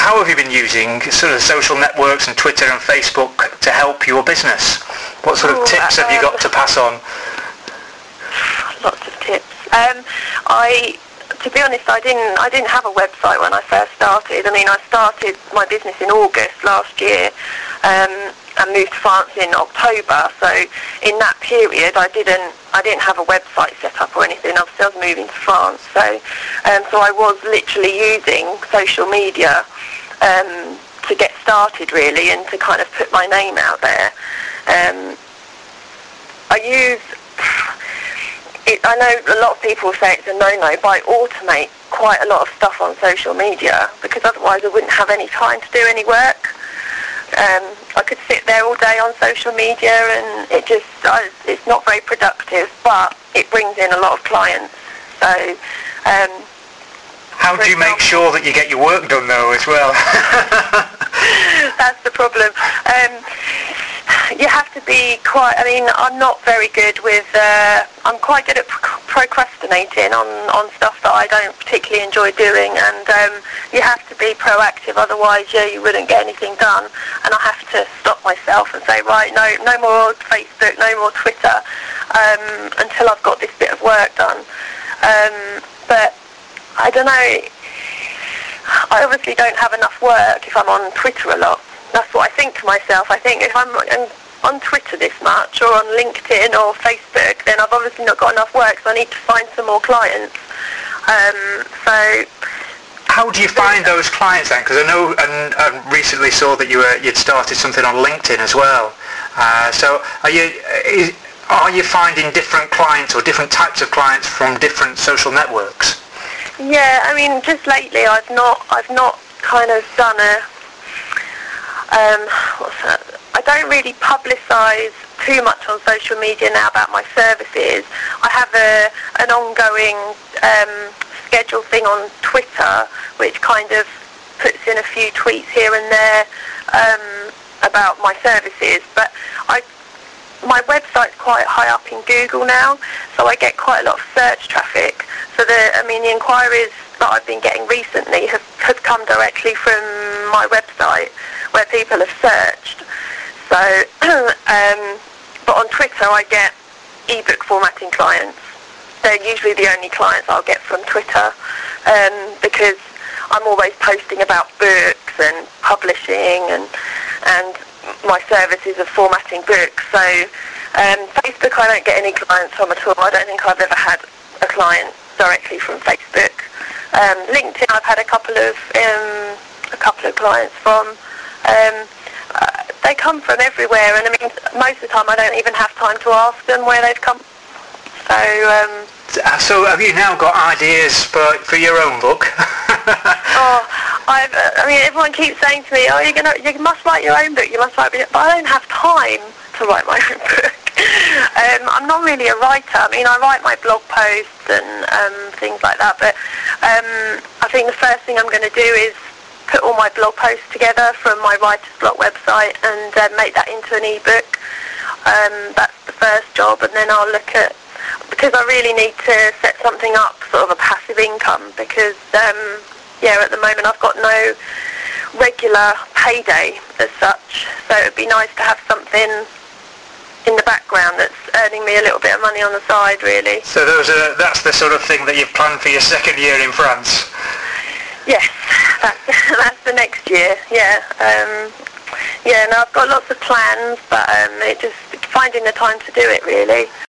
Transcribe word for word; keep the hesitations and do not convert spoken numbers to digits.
how have you been using sort of social networks and Twitter and Facebook to help your business? What sort of Ooh, tips have um, you got to pass on? Lots of tips. Um, I, to be honest, I didn't. I didn't have a website when I first started. I mean, I started my business in August last year, um, and moved to France in October. So in that period, I didn't. I didn't have a website set up or anything. Obviously, I was moving to France, so um, so I was literally using social media um, to get started, really, and to kind of put my name out there. Um, I use. It, I know a lot of people say it's a no-no, but I automate quite a lot of stuff on social media because otherwise I wouldn't have any time to do any work. Um, I could sit there all day on social media and it just, I, it's not very productive, but it brings in a lot of clients. So, um, How do you make sure that you get your work done though as well? That's the problem. Um, you have to be quite, I mean, I'm not very good with, uh, I'm quite good at procrastinating on, on stuff that I don't particularly enjoy doing, and um, you have to be proactive, otherwise yeah, you wouldn't get anything done, and I have to stop myself and say, right, no no more Facebook, no more Twitter, um, until I've got this bit of work done. Um, but I don't know, I obviously don't have enough work if I'm on Twitter a lot. That's what I think to myself. I think if I'm on Twitter this much, or on LinkedIn or Facebook, then I've obviously not got enough work, so I need to find some more clients. Um, so, how do you find those clients then? Because I know, and I recently saw that you were, you'd started something on LinkedIn as well. Uh, so, are you is, are you finding different clients or different types of clients from different social networks? Yeah, I mean, just lately, I've not, I've not kind of done a. Um, what's that? I don't really publicise too much on social media now about my services. I have a an ongoing um, schedule thing on Twitter, which kind of puts in a few tweets here and there um, about my services. But I, my website's quite high up in Google now, so I get quite a lot of search traffic. So the, I mean, the inquiries that I've been getting recently have, have come directly from my website, where people have searched. So, um, but on Twitter I get ebook formatting clients. They're usually the only clients I'll get from Twitter, um, because I'm always posting about books and publishing and and my services of formatting books. So um, Facebook I don't get any clients from at all. I don't think I've ever had a client directly from Facebook. Um, LinkedIn I've had a couple of um, a couple of clients from. Um, uh, they come from everywhere, and I mean, most of the time I don't even have time to ask them where they've come. So, um, so have you now got ideas for for your own book? oh, I've, I mean, everyone keeps saying to me, "Oh, you're gonna, you must write your own book. You must write," but I don't have time to write my own book. um, I'm not really a writer. I mean, I write my blog posts and um, things like that, but um, I think the first thing I'm going to do is put all my blog posts together from my writer's block website and uh, make that into an ebook. Um, that's the first job, and then I'll look at, because I really need to set something up, sort of a passive income, because um, yeah, at the moment I've got no regular payday as such, so it would be nice to have something in the background that's earning me a little bit of money on the side, really. So those are, that's the sort of thing that you've planned for your second year in France? Yes, that's, that's the next year, yeah. Um, yeah, no, I've got lots of plans, but um, it just finding the time to do it, really.